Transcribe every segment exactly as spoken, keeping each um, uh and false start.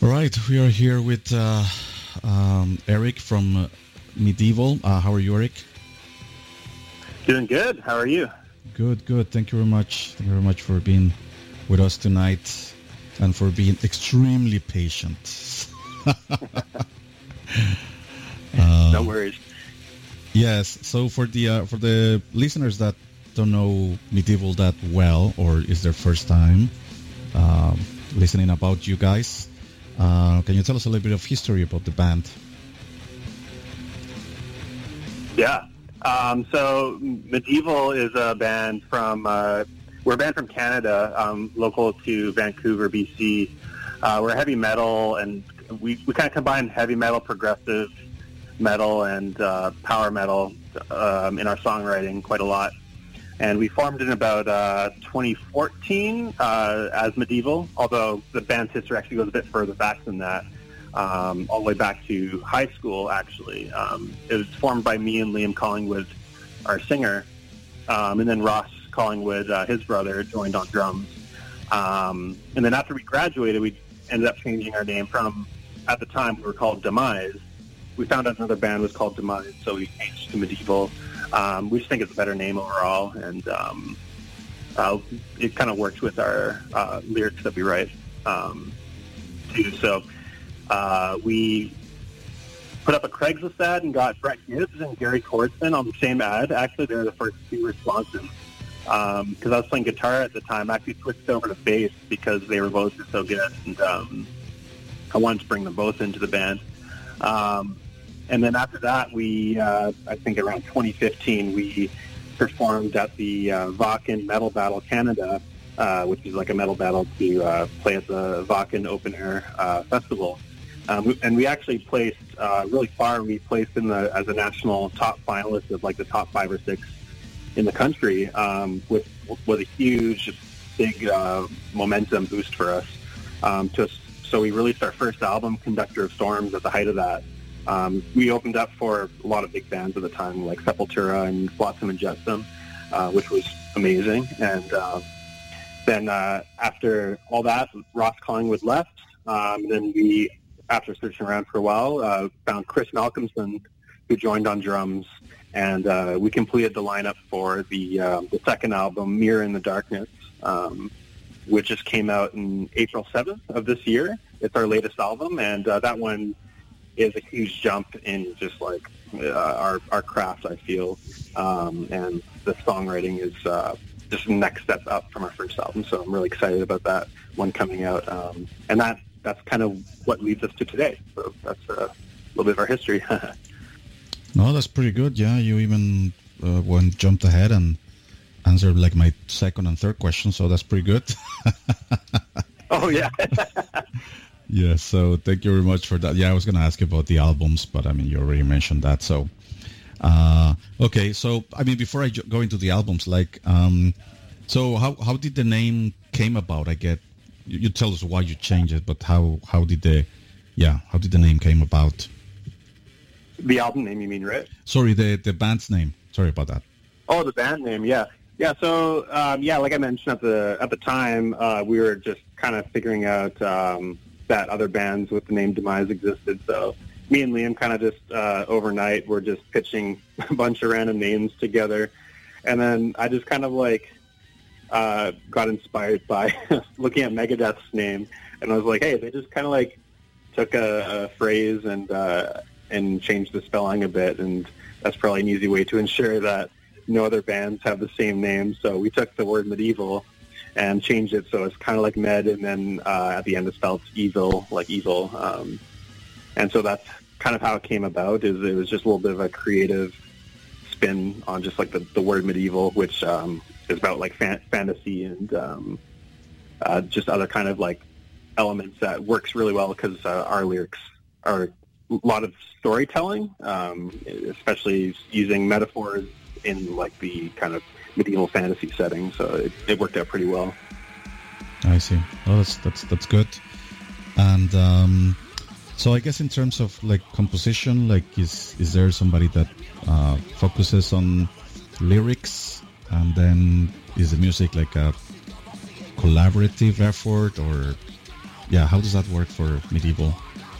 All right, we are here with uh, um, Eric from uh, Medieval. Uh, how are you, Eric? Doing good. How are you? Good, good. Thank you very much. Thank you very much for being with us tonight and for being extremely patient. uh, no worries. Yes. So for the uh, for the listeners that don't know Medieval that well, or is their first time um, listening about you guys, uh, can you tell us a little bit of history about the band? Yeah. Um, so Medieval is a band from, uh, we're a band from Canada, um, local to Vancouver, B C. Uh, we're heavy metal, and we, we kind of combine heavy metal, progressive metal, and uh, power metal um, in our songwriting quite a lot. And we formed in about uh, twenty fourteen uh, as Medieval, although the band's history actually goes a bit further back than that. Um, all the way back to high school, actually. Um, it was formed by me and Liam Collingwood, our singer, um, and then Ross Collingwood, uh, his brother, joined on drums. Um, and then after we graduated, we ended up changing our name from, at the time, we were called Demise. We found out another band was called Demise, so we changed to Medieval. Um, we just think it's a better name overall, and um, uh, it kind of works with our uh, lyrics that we write, um, too. So Uh, we put up a Craigslist ad and got Brett Gibbs and Gary Cordston on the same ad. Actually, they were the first two responses. Because um, I was playing guitar at the time, I actually switched over to bass because they were both so good. And um, I wanted to bring them both into the band. Um, and then after that, we, uh, I think around twenty fifteen, we performed at the uh, Vakken Metal Battle Canada, uh, which is like a metal battle to uh, play at the Vakken Open Air uh, Festival. Um, and we actually placed uh, really far. We placed in the as a national top finalist of like the top five or six in the country, um, with with a huge, big uh, momentum boost for us. Um, to, so we released our first album, Conductor of Storms, at the height of that. Um, we opened up for a lot of big bands at the time, like Sepultura and Flotsam and Jetsam, uh, which was amazing. And uh, then uh, after all that, Ross Collingwood left. Um, then we after searching around for a while, uh, found Chris Malcolmson, who joined on drums, and uh, we completed the lineup for the uh, the second album, Mirror in the Darkness, um, which just came out in April seventh of this year. It's our latest album, and uh, that one is a huge jump in just like uh, our our craft, I feel, um, and the songwriting is uh, just the next step up from our first album. So I'm really excited about that one coming out, um, and that. That's kind of what leads us to today. So that's a little bit of our history. No, that's pretty good. Yeah, you even uh, went jumped ahead and answered like my second and third question. So that's pretty good. Oh yeah. Yeah. So thank you very much for that. Yeah, I was going to ask you about the albums, but I mean, you already mentioned that. So uh, okay. So I mean, before I go into the albums, like, um, so how how did the name came about? I get. You tell us why you changed it, but how, how did the, yeah, how did the name came about? The album name, you mean, right? Sorry, the, the band's name. Sorry about that. Oh, the band name, yeah. Yeah, so, um, yeah, like I mentioned at the at the time, uh, we were just kind of figuring out um, that other bands with the name Demise existed. So me and Liam kind of just uh, overnight were just pitching a bunch of random names together. And then I just kind of like, Uh, got inspired by looking at Megadeth's name, and I was like, hey, they just kind of like took a, a phrase and uh, and changed the spelling a bit, and that's probably an easy way to ensure that no other bands have the same name. So we took the word Medieval and changed it so it's kind of like med, and then uh, at the end it's spelled evil, like evil. Um, and so that's kind of how it came about. Is it was just a little bit of a creative spin on just like the, the word medieval, which um, is about like fan- fantasy and um, uh, just other kind of like elements that works really well because uh, our lyrics are a lot of storytelling, um, especially using metaphors in like the kind of medieval fantasy setting. So it, it worked out pretty well. I see. Oh, that's that's that's good. And um, so I guess in terms of like composition, like is is there somebody that uh, focuses on lyrics, and then is the music like a collaborative effort, or yeah, how does that work for Medieval?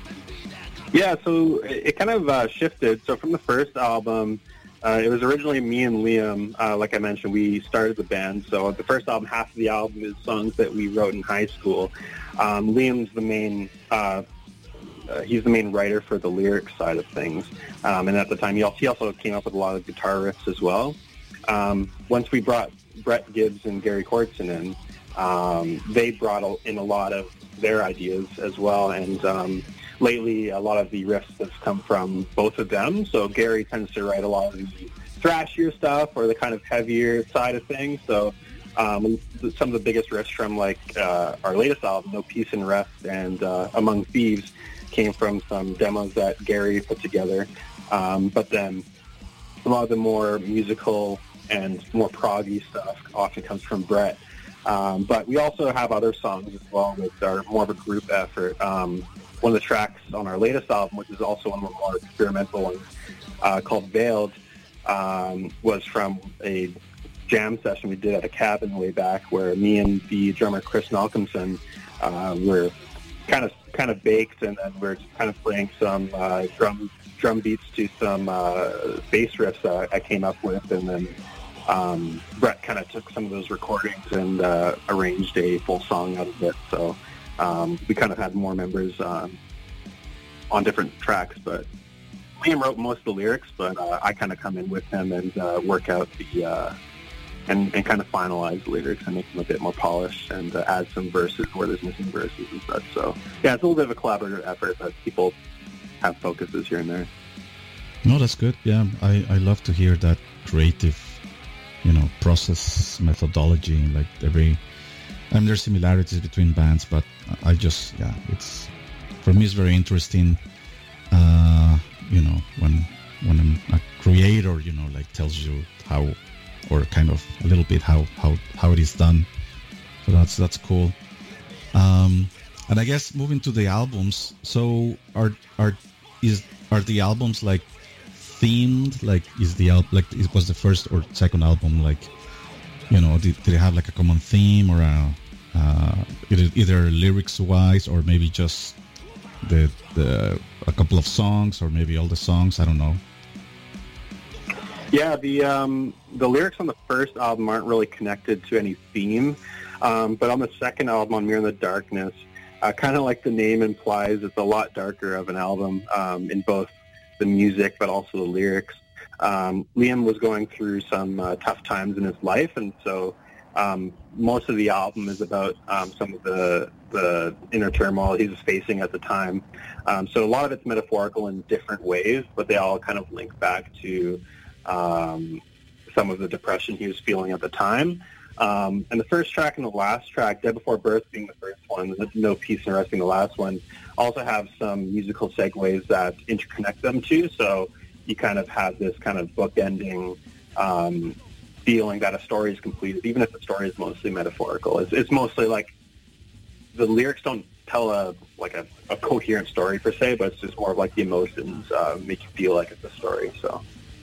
Yeah, so it, it kind of uh, shifted. So from the first album, uh, it was originally me and Liam. Uh, like I mentioned, we started the band. So the first album, half of the album is songs that we wrote in high school. Um, Liam's the main, uh, uh, he's the main writer for the lyrics side of things. Um, and at the time, he also, he also came up with a lot of guitar riffs as well. Um, once we brought Brett Gibbs and Gary Kortzen in, um, they brought in a lot of their ideas as well. And um, lately, a lot of the riffs have come from both of them. So Gary tends to write a lot of the thrashier stuff or the kind of heavier side of things. So um, some of the biggest riffs from like uh, our latest album, No Peace and Rest and uh, Among Thieves, came from some demos that Gary put together. Um, but then a lot of the more musical and more proggy stuff often comes from Brett. Um, but we also have other songs as well that are more of a group effort. Um, one of the tracks on our latest album, which is also one of the more experimental ones, uh, called Veiled, um, was from a jam session we did at a cabin way back where me and the drummer Chris Malcolmson uh, were kind of kind of baked, and then we're just kind of playing some uh, drum drum beats to some uh, bass riffs that I came up with, and then um, Brett kind of took some of those recordings and uh, arranged a full song out of it. So um, we kind of had more members um, on different tracks, but Liam wrote most of the lyrics, but uh, I kind of come in with him and uh, work out the uh, and, and kind of finalize the lyrics and make them a bit more polished and uh, add some verses where there's missing verses and such. So yeah, it's a little bit of a collaborative effort, but people have focuses here and there. No, that's good. Yeah, I, I love to hear that creative, you know, process methodology. Like every, I mean, there's similarities between bands, but I just, yeah, it's, for me, it's very interesting. Uh, you know, when when a creator, you know, like tells you how, or kind of a little bit how how how it is done. So that's that's cool. Um, and I guess moving to the albums. So are are is are the albums like themed? Like is the al- like it was the first or second album, like, you know, did, did it have like a common theme or a uh, either, either lyrics wise or maybe just the the a couple of songs or maybe all the songs? I don't know. Yeah, the um, the lyrics on the first album aren't really connected to any theme, um, but on the second album, on Mirror in the Darkness, uh, kind of like the name implies, it's a lot darker of an album um, in both the music but also the lyrics. Um, Liam was going through some uh, tough times in his life, and so um, most of the album is about um, some of the the inner turmoil he was facing at the time. Um, so a lot of it's metaphorical in different ways, but they all kind of link back to um, some of the depression he was feeling at the time. Um, and the first track and the last track, Dead Before Birth being the first one, No Peace and Rest being the last one, also have some musical segues that interconnect them too. So you kind of have this kind of bookending um, feeling that a story is completed, even if the story is mostly metaphorical. It's, it's mostly like the lyrics don't tell a like a, a coherent story per se, but it's just more of like the emotions uh, make you feel like it's a story. So.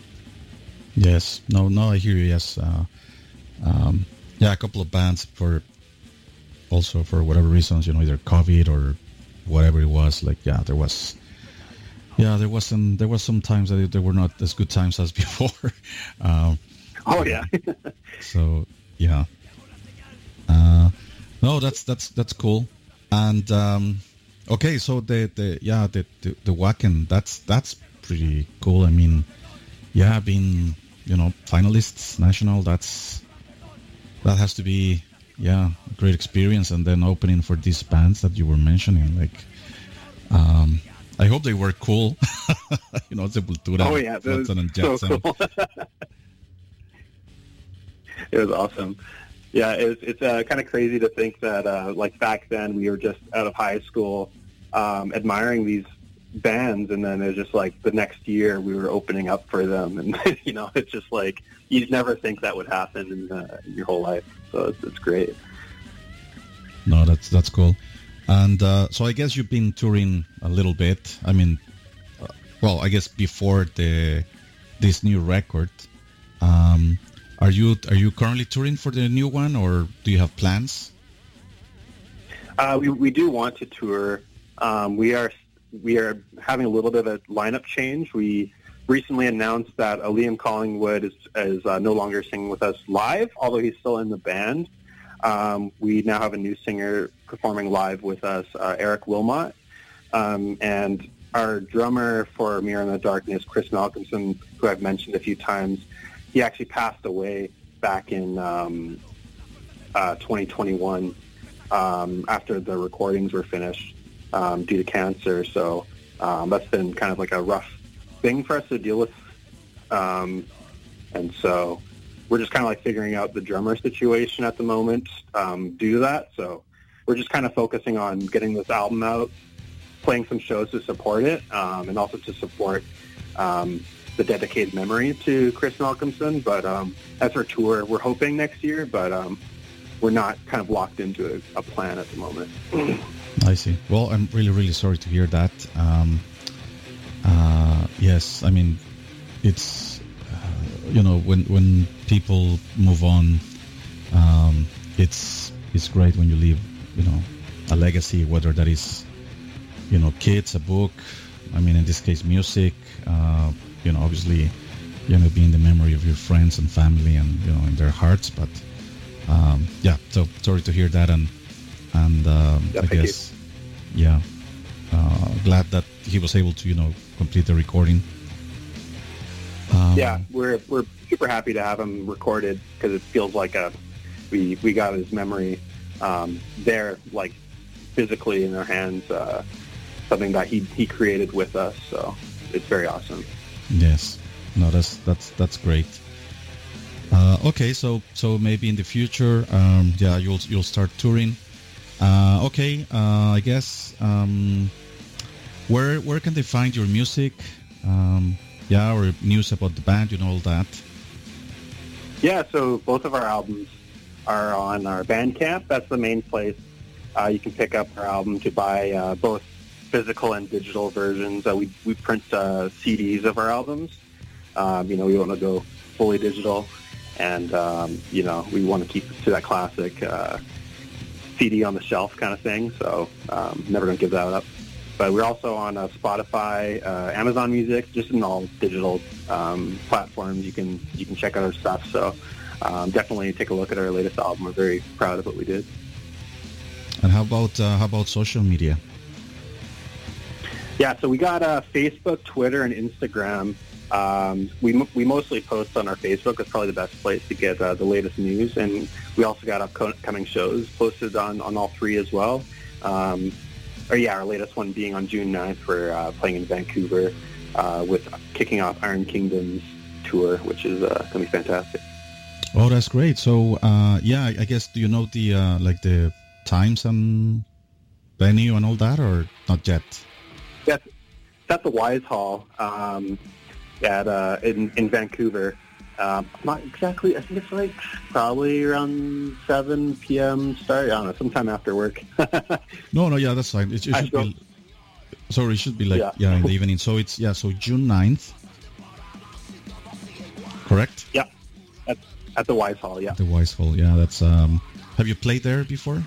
Yes. No, no, I hear you. Yes. Uh, um, yeah, a couple of bands for also for whatever reasons, you know, either COVID or whatever it was. Like, yeah, there was, yeah, there was some, there was some times that there were not as good times as before. um, oh yeah. so yeah. Uh, no, that's that's that's cool. And um, okay, so the the yeah the the, the Wacken, that's that's pretty cool. I mean, yeah, being, you know, finalists national, that's that has to be, yeah, a great experience. And then opening for these bands that you were mentioning, like, um, I hope they were cool. You know, Sepultura, oh yeah, Flotsam and Jetsam. So cool. It was awesome. Yeah, it's it's uh, kind of crazy to think that uh, like back then we were just out of high school um, admiring these bands, and then it's just like the next year we were opening up for them, and you know, it's just like you'd never think that would happen in, uh, in your whole life. So it's, it's great. No, that's that's cool. And uh, so I guess you've been touring a little bit. I mean, uh, well, I guess before the this new record. Um, Are you are you currently touring for the new one, or do you have plans? Uh, we we do want to tour. Um, we are we are having a little bit of a lineup change. We recently announced that uh, Liam Collingwood is is uh, no longer singing with us live, although he's still in the band. Um, we now have a new singer performing live with us, uh, Eric Wilmot, um, and our drummer for Mirror in the Darkness, Chris Malcolmson, who I've mentioned a few times. He actually passed away back in um, uh, twenty twenty-one. Um, after the recordings were finished um, due to cancer. So um, that's been kind of like a rough thing for us to deal with. Um, and so we're just kind of like figuring out the drummer situation at the moment um, due to that. So we're just kind of focusing on getting this album out, playing some shows to support it, um, and also to support um, the dedicated memory to Chris Malcolmson. But um, as for tour, we're hoping next year, but um, we're not kind of locked into a, a plan at the moment. I see. Well, I'm really, really sorry to hear that. Um, uh, yes, I mean, it's, uh, you know, when when people move on, um, it's it's great when you leave, you know, a legacy, whether that is, you know, kids, a book, I mean, in this case, music, uh, you know, obviously, you know, be in the memory of your friends and family and, you know, in their hearts, but Um, yeah, so sorry to hear that, and and um, yeah, I guess, you. yeah, uh, glad that he was able to, you know, complete the recording. Um, yeah, we're we're super happy to have him recorded because it feels like a we we got his memory um, there, like physically in our hands, uh, something that he he created with us. So it's very awesome. Yes, no, that's that's that's great. Uh, okay, so so maybe in the future, um, yeah, you'll you'll start touring. Uh, okay, uh, I guess um, where where can they find your music? Um, yeah, or news about the band, you know, all that. Yeah, so both of our albums are on our Bandcamp. That's the main place uh, you can pick up our album to buy uh, both physical and digital versions. Uh, we we print uh, C Ds of our albums. Um, you know, we want to go fully digital. And, um, you know, we want to keep it to that classic uh, C D on the shelf kind of thing. So um, never going to give that up. But we're also on uh, Spotify, uh, Amazon Music, just in all digital um, platforms. You can you can check out our stuff. So um, definitely take a look at our latest album. We're very proud of what we did. And how about uh, how about social media? Yeah, so we got uh, Facebook, Twitter, and Instagram. Um, we we mostly post on our Facebook. It's probably the best place to get uh, the latest news, and we also got upcoming shows posted on, on all three as well. Um, or yeah, our latest one being on June ninth. We're uh, playing in Vancouver uh, with kicking off Iron Kingdom's tour, which is uh, gonna be fantastic. Oh, that's great. So uh, yeah, I guess, do you know the uh, like the times and venue and all that, or not yet? That's that's the Wise Hall. Um, at uh, in, in Vancouver. Um, not exactly, I think it's like probably around seven p.m. start. I don't know, sometime after work. no, no, yeah, that's fine. It, it should be, sorry, it should be like, yeah. yeah, in the evening. So it's, yeah, so June ninth, correct? Yeah, at, at the Wise Hall, yeah. At the Wise Hall, yeah, that's, um, have you played there before?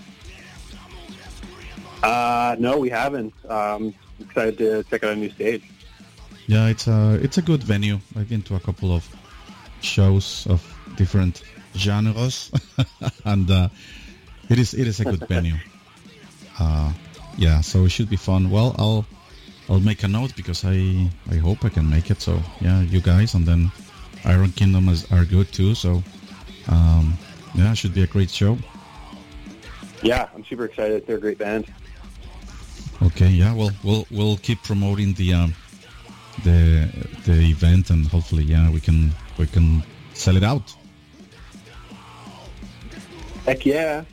Uh, no, we haven't. Um, excited to check out a new stage. Yeah, it's a it's a good venue. I've been to a couple of shows of different genres, and uh, it is it is a good venue. Uh, yeah, so it should be fun. Well, I'll I'll make a note because I I hope I can make it. So yeah, you guys, and then Iron Kingdom is, are good too. So um, yeah, it should be a great show. Yeah, I'm super excited. They're a great band. Okay, yeah, well we'll we'll keep promoting the. Um, the the event, and hopefully yeah we can we can sell it out. Heck yeah.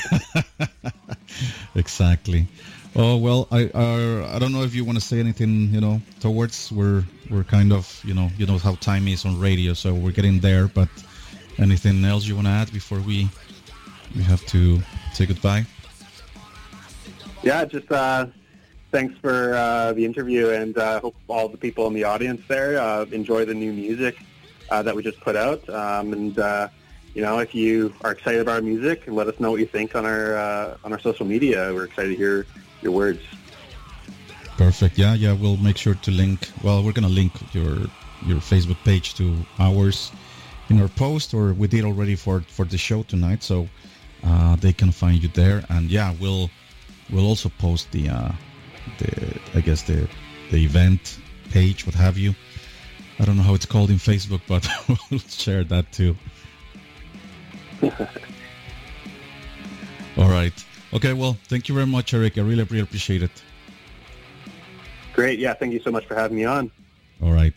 Exactly. Oh well, I I, I don't know if you want to say anything, you know, towards we're we're kind of, you know you know how time is on radio, so we're getting there, but anything else you want to add before we we have to say goodbye? Yeah, just uh thanks for uh, the interview, and uh, hope all the people in the audience there uh, enjoy the new music uh, that we just put out. Um, and, uh, you know, if you are excited about our music, let us know what you think on our uh, on our social media. We're excited to hear your words. Perfect. Yeah, yeah. We'll make sure to link. Well, we're gonna link your your Facebook page to ours in our post, or we did already for for the show tonight, so uh, they can find you there. And yeah, we'll we'll also post the uh, the I guess the the event page, what have you. I don't know how it's called in Facebook, but we'll share that too. All right. Okay. Well, thank you very much, Eric. I really, really appreciate it. Great. Yeah. Thank you so much for having me on. All right.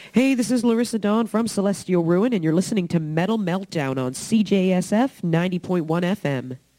Hey, this is Larissa Dawn from Celestial Ruin, and you're listening to Metal Meltdown on C J S F ninety point one F M.